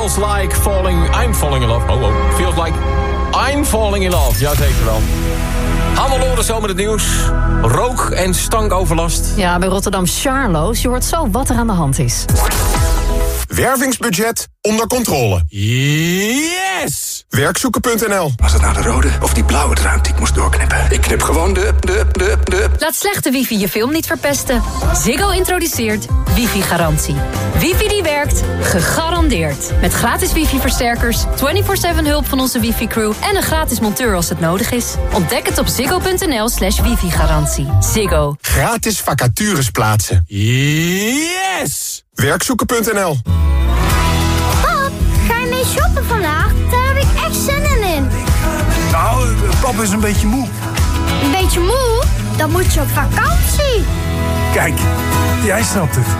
Speaker 9: Feels like I'm falling in love. Oh. Feels like I'm falling in love. Jazeker wel. Hannelore zo met het nieuws. Rook- en stankoverlast.
Speaker 16: Ja, bij Rotterdam Charloes. Je hoort zo wat er aan de hand is.
Speaker 17: Wervingsbudget onder controle.
Speaker 9: Yes!
Speaker 17: Werkzoeken.nl.
Speaker 18: Was het nou de rode of die blauwe draad die ik moest doorknippen? Ik knip gewoon de...
Speaker 31: Laat slechte wifi je film niet verpesten. Ziggo introduceert wifi-garantie. Wifi die werkt, gegarandeerd. Met gratis wifi-versterkers, 24/7 hulp van onze wifi-crew... en een gratis monteur als het nodig is. Ontdek het op ziggo.nl/wifi-garantie. Ziggo.
Speaker 17: Gratis vacatures plaatsen.
Speaker 9: Yes!
Speaker 17: Werkzoeken.nl.
Speaker 15: Pap, ga je mee shoppen vandaag? Daar heb ik echt zin in.
Speaker 19: Nou, pap is een beetje moe.
Speaker 15: Een beetje moe? Dan moet je op vakantie.
Speaker 19: Kijk, jij snapt het.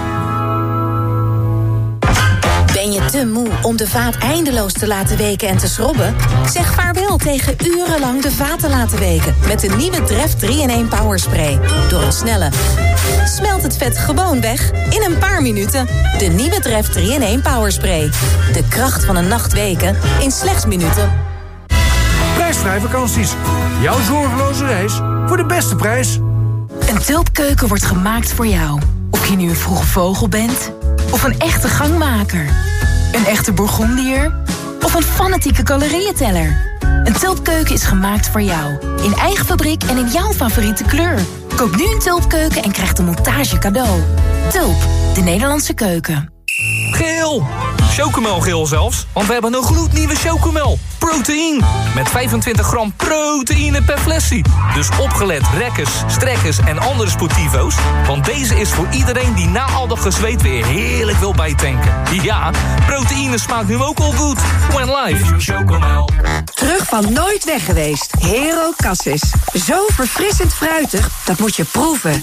Speaker 13: Ben je te moe om de vaat eindeloos te laten weken en te schrobben? Zeg vaarwel tegen urenlang de vaat te laten weken. Met de nieuwe Dreft 3-in-1 Power Spray. Door een snelle... smelt het vet gewoon weg in een paar minuten. De nieuwe Dreft 3-in-1 Power Spray. De kracht van een nacht weken in slechts minuten.
Speaker 19: Prijsvrij vakanties. Jouw zorgeloze reis voor de beste prijs.
Speaker 31: Een tulpkeuken wordt gemaakt voor jou. Of je nu een vroege vogel bent... of een echte gangmaker. Een echte Bourgondier. Of een fanatieke calorieënteller. Een tulpkeuken is gemaakt voor jou. In eigen fabriek en in jouw favoriete kleur. Koop nu een tulpkeuken en krijg de montage cadeau. Tulp, de Nederlandse keuken.
Speaker 20: Geel! Chocomelgeel zelfs, want we hebben een gloednieuwe Chocomel. Proteïne. Met 25 gram proteïne per flesje. Dus opgelet rekkers, strekkers en andere sportivo's. Want deze is voor iedereen die na al dat gezweet weer heerlijk wil bijtanken. Ja, proteïne smaakt nu ook al goed. When life. Chocomel.
Speaker 21: Terug van nooit weg geweest. Hero Cassis. Zo verfrissend fruitig, dat moet je proeven.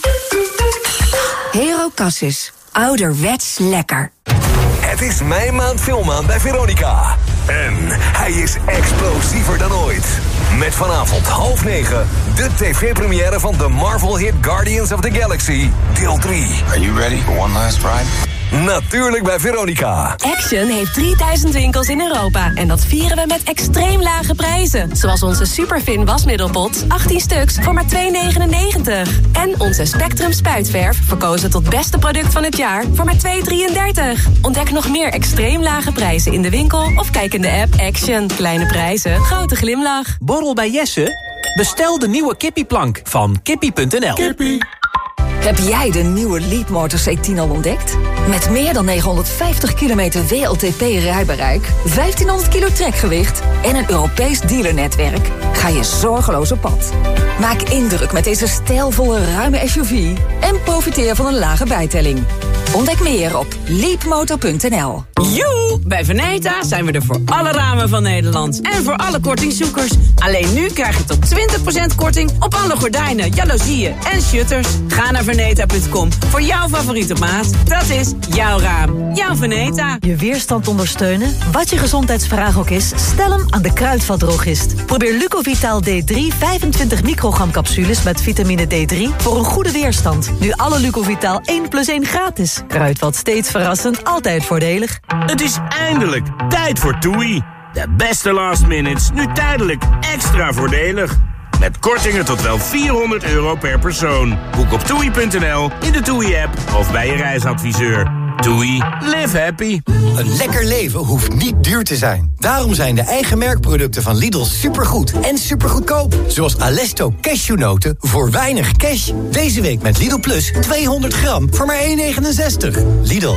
Speaker 21: Hero Cassis. Ouderwets lekker.
Speaker 3: Het is mijn maand filmmaand bij Veronica. En hij is explosiever dan ooit. Met vanavond 20:30 de tv-première van de Marvel-hit Guardians of the Galaxy, deel 3.
Speaker 18: Are you ready for one last ride?
Speaker 3: Natuurlijk bij Veronica.
Speaker 31: Action heeft 3000 winkels in Europa. En dat vieren we met extreem lage prijzen. Zoals onze Superfin wasmiddelpot, 18 stuks voor maar €2,99. En onze Spectrum spuitverf, verkozen tot beste product van het jaar, voor maar €2,33. Ontdek nog meer extreem lage prijzen in de winkel of kijk in de app Action. Kleine prijzen, grote glimlach.
Speaker 22: Borrel bij Jesse? Bestel de nieuwe kippieplank van kippie.nl. Kippie.
Speaker 23: Heb jij de nieuwe Leapmotor C10 al ontdekt? Met meer dan 950 kilometer WLTP-rijbereik, 1500 kilo trekgewicht en een Europees dealernetwerk ga je zorgeloos op pad. Maak indruk met deze stijlvolle ruime SUV en profiteer van een lage bijtelling. Ontdek meer op leapmotor.nl.
Speaker 24: Joe! Bij Veneta zijn we er voor alle ramen van Nederland. En voor alle kortingzoekers. Alleen nu krijg je tot 20% korting op alle gordijnen, jaloezieën en shutters. Ga naar veneta.com voor jouw favoriete maat. Dat is jouw raam. Jouw Veneta.
Speaker 25: Je weerstand ondersteunen? Wat je gezondheidsvraag ook is, stel hem aan de Kruidvatdrogist. Probeer Lucovitaal D3 25 microgram capsules met vitamine D3 voor een goede weerstand. Nu alle Lucovitaal 1+1 gratis. Kruidvat steeds verrassend, altijd voordelig.
Speaker 26: Het is eindelijk tijd voor TUI. De beste last minutes, nu tijdelijk extra voordelig. Met kortingen tot wel €400 per persoon. Boek op TUI.nl, in de TUI-app of bij je reisadviseur. TUI, live happy.
Speaker 27: Een lekker leven hoeft niet duur te zijn. Daarom zijn de eigen merkproducten van Lidl supergoed en supergoedkoop. Zoals Alesto cashewnoten voor weinig cash. Deze week met Lidl Plus 200 gram voor maar €1,69. Lidl.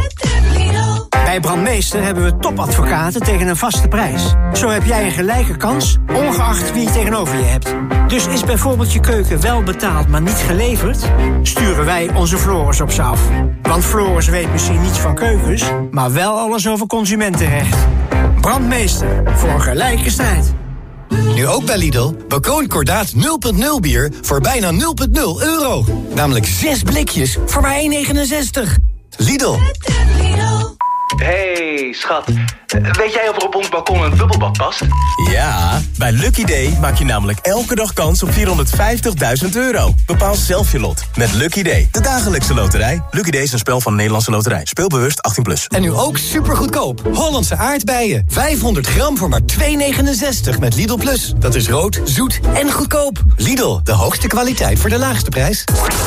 Speaker 28: Bij Brandmeester hebben we topadvocaten tegen een vaste prijs. Zo heb jij een gelijke kans, ongeacht wie je tegenover je hebt. Dus is bijvoorbeeld je keuken wel betaald, maar niet geleverd? Sturen wij onze Floris op ze af. Want Floris weet misschien niets van keukens, maar wel alles over consumentenrecht. Brandmeester, voor een gelijke strijd.
Speaker 27: Nu ook bij Lidl, Bocconi Kordaat 0.0 bier voor bijna €0.0. Namelijk 6 blikjes voor maar €1,69. Lidl.
Speaker 1: Hey, schat. Weet jij of er op ons balkon een bubbelbad past?
Speaker 2: Ja, bij Lucky Day maak je namelijk elke dag kans op €450.000. Bepaal zelf je lot met Lucky Day, de dagelijkse loterij. Lucky Day is een spel van Nederlandse Loterij. Speel bewust 18+.
Speaker 27: En nu ook supergoedkoop. Hollandse aardbeien. 500 gram voor maar €2,69 met Lidl Plus. Dat is rood, zoet en goedkoop. Lidl, de hoogste kwaliteit voor de laagste prijs.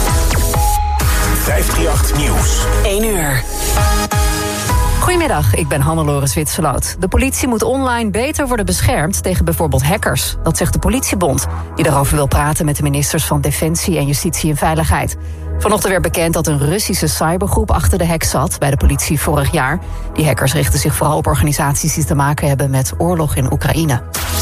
Speaker 3: 538 Nieuws.
Speaker 16: 1 uur. Goedemiddag, ik ben Hannelore Zwitserloot. De politie moet online beter worden beschermd tegen bijvoorbeeld hackers. Dat zegt de Politiebond, die daarover wil praten met de ministers van Defensie en Justitie en Veiligheid. Vanochtend werd bekend dat een Russische cybergroep achter de hack zat bij de politie vorig jaar. Die hackers richten zich vooral op organisaties die te maken hebben met oorlog in Oekraïne.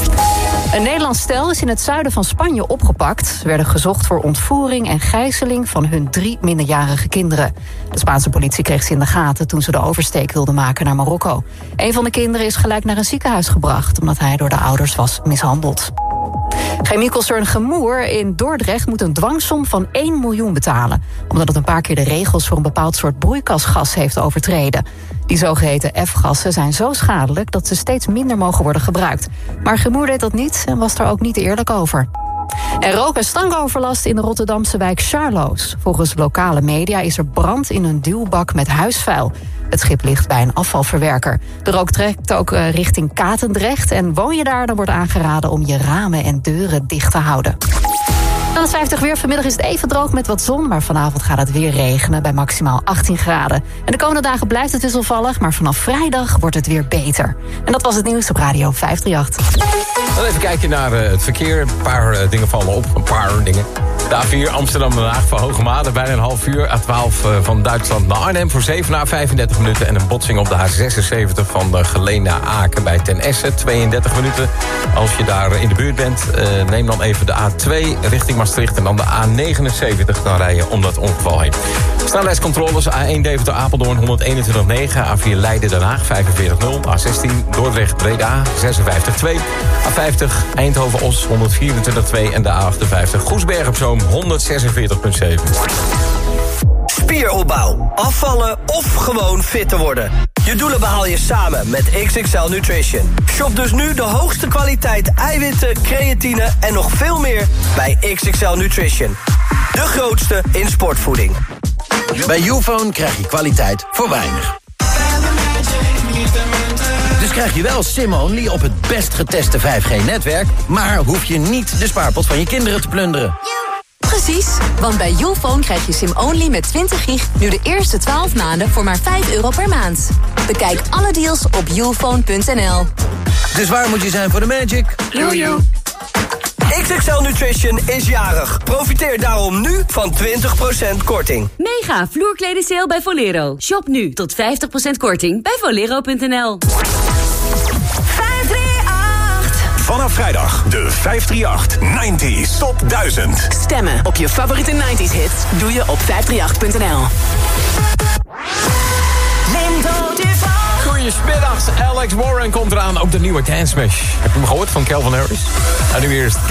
Speaker 16: Een Nederlands stel is in het zuiden van Spanje opgepakt. Ze werden gezocht voor ontvoering en gijzeling van hun 3 minderjarige kinderen. De Spaanse politie kreeg ze in de gaten toen ze de oversteek wilden maken naar Marokko. Een van de kinderen is gelijk naar een ziekenhuis gebracht omdat hij door de ouders was mishandeld. Chemieconcern Chemour in Dordrecht moet een dwangsom van 1 miljoen betalen, omdat het een paar keer de regels voor een bepaald soort broeikasgas heeft overtreden. Die zogeheten F-gassen zijn zo schadelijk dat ze steeds minder mogen worden gebruikt. Maar Chemour deed dat niet en was daar ook niet eerlijk over. En rook- en stankoverlast in de Rotterdamse wijk Charloes. Volgens lokale media is er brand in een duwbak met huisvuil. Het schip ligt bij een afvalverwerker. De rook trekt ook richting Katendrecht. En woon je daar, dan wordt aangeraden om je ramen en deuren dicht te houden. Dan het 50 weer. Vanmiddag is het even droog met wat zon, maar vanavond gaat het weer regenen bij maximaal 18 graden. En de komende dagen blijft het wisselvallig, maar vanaf vrijdag wordt het weer beter. En dat was het nieuws op Radio 538.
Speaker 9: Dan even kijken naar het verkeer. Een paar dingen vallen op, een paar dingen. De A4 Amsterdam-Den Haag van Hoogmade, bijna een half uur. A12 van Duitsland naar Arnhem voor 7 à 35 minuten. En een botsing op de A76 van Geleen naar Aken bij Ten Essen, 32 minuten. Als je daar in de buurt bent, neem dan even de A2 richting Maastricht en dan de A79. Dan rij je om dat ongeval heen. Snelheidscontroles A1 Deventer-Apeldoorn 121,9. A4 Leiden-Den Haag 45,0. A16 Dordrecht-Breda 56,2. A50 Eindhoven-Os 124,2. En de A58 Goesberg-op-Zoom 146,7.
Speaker 4: Spieropbouw, afvallen of gewoon fit te worden. Je doelen behaal je samen met XXL Nutrition. Shop dus nu de hoogste kwaliteit eiwitten, creatine en nog veel meer bij XXL Nutrition. De grootste in sportvoeding.
Speaker 5: Bij Youfone krijg je kwaliteit voor weinig. Dus krijg je wel SIM-only op het best geteste 5G-netwerk... maar hoef je niet de spaarpot van je kinderen te plunderen.
Speaker 6: Precies, want bij Youfone krijg je SIM-only met 20 gig... nu de eerste 12 maanden voor maar €5 per maand. Bekijk alle deals op youfone.nl.
Speaker 5: Dus waar moet je zijn voor de magic?
Speaker 4: Jojo. XXL Nutrition is jarig. Profiteer daarom nu van 20% korting.
Speaker 10: Mega vloerkleden sale bij Volero. Shop nu tot 50% korting bij volero.nl.
Speaker 3: 538. Vanaf vrijdag de 538 90s Top 1000.
Speaker 8: Stemmen op je favoriete 90s hits doe je op 538.nl.
Speaker 9: Goedemiddags, Alex Warren komt eraan. Ook de nieuwe Dance Smash. Heb je hem gehoord van Calvin Harris? En nu eerst